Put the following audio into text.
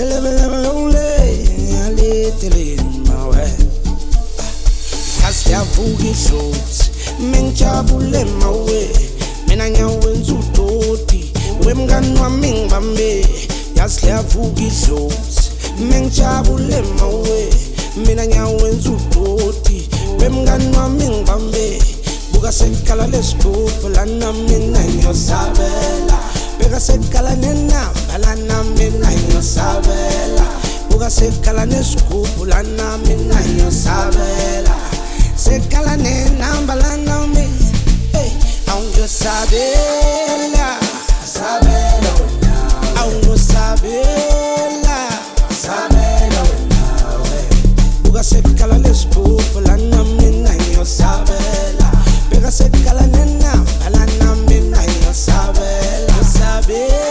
Siyavuka idlozi mengijabule mawe mina nyawenza udoti wemngani wami ngibambe yazi siyavuka idlozi mengijabule mawe mina nyawenza udoti wemngani wami ngibambe buka sekhala lesigubhu lana mina ngiyosabela beka sekhala nenamba lana mina ngiyosabela buka sekhala nesigubhu lana mina ngiyosabela sekhala nenamba lana mina awungiyosabela sabela wena awungiyosabela sabela wena buka sekhala lesigubhu lana mina ngiyosabela beka sekhala nenamba lana mina ngiyosabela sabela